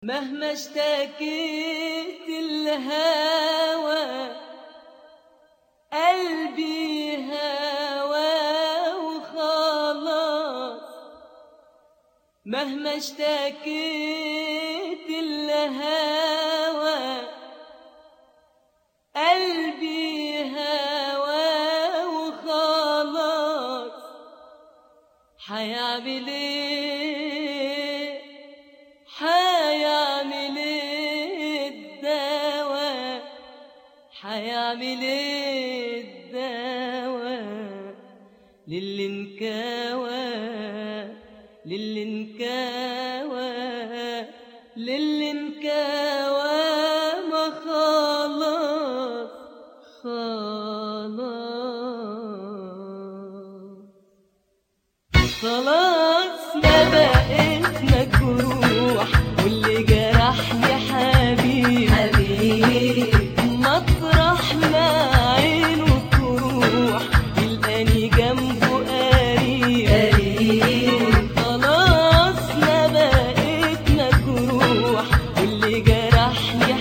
مهما اشتكيت الهوى قلبي هوى وخلاص. مهما اشتكيت الهوى قلبي هوى وخلاص. حيعمل ايه حيعمل ايه الدواء حيعمل ايه الدواء للي انكوى للي انكوى للي انكوى ما خلاص خلاص ما بقيت مجروح واللي جرحني حبيبي مطرح ما عينه تروح يلقاني جنبه قريب. خلاص ما بقيت مجروح واللي جرحني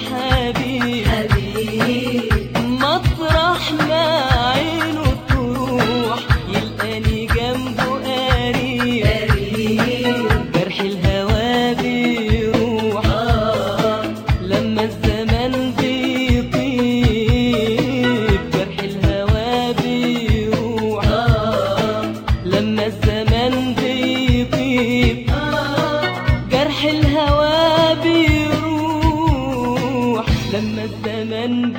حبيبي مطرح ما عينه تروح يلقاني جنبه جرح الهوى بيروح لما الزمن بيطيب. جرح الهوى بيروح لما الزمن بيطيب. جرح الهوى بيروح لما الزمن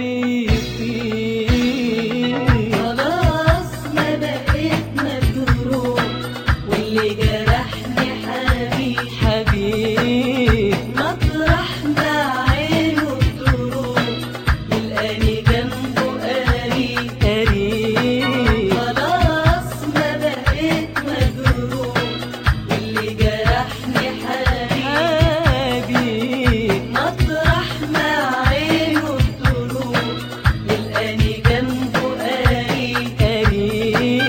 بيطيب. خلاص ما بقيت مجروح واللي جرحني حبيب مطرح ما عينه تروح يلقاني جنبه قريب. خلاص ما بقيت مجروح واللي جرحني حبيب مطرح ما عينه تروح يلقاني جنبه قريب.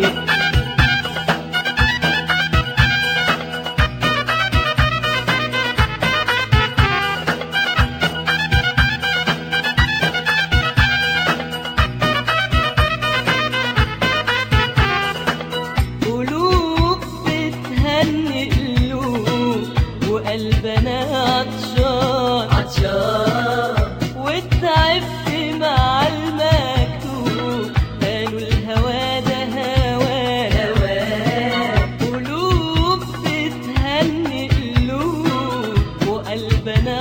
قلوب بتهني قلوب وقلبنا عطشان واتعبت مع المكتوب قالوا الهوى ده هوان. قلوب بتهني قلوب وقلبنا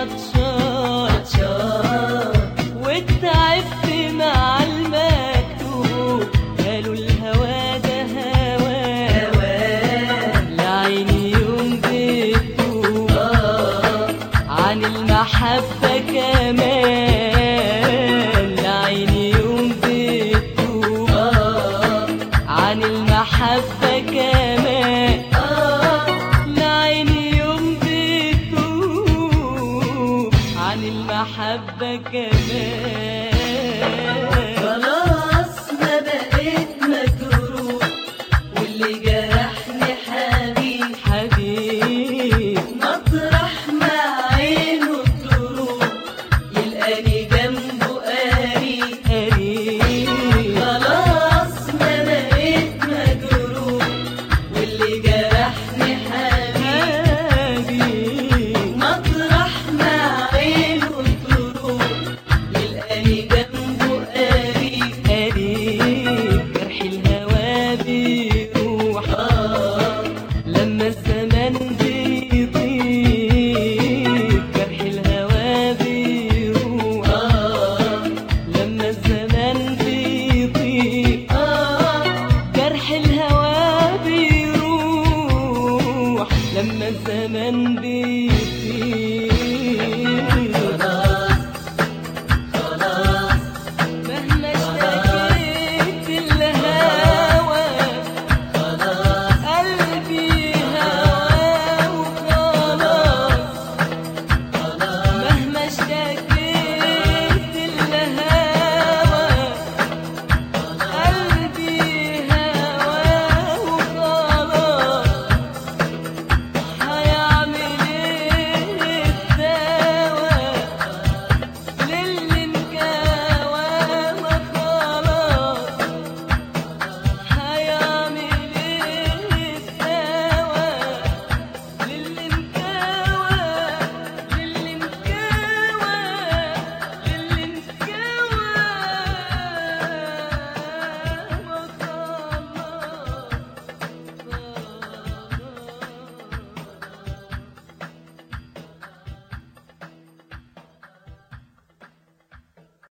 عطشان واتعبت مع المكتوب قالوا الهوى ده هوان. لعيني يوم بتوب عن المحبة كمان. لعيني يوم بتوب عن المحبة كمان. لعيني يوم بتوب عن المحبة كمان.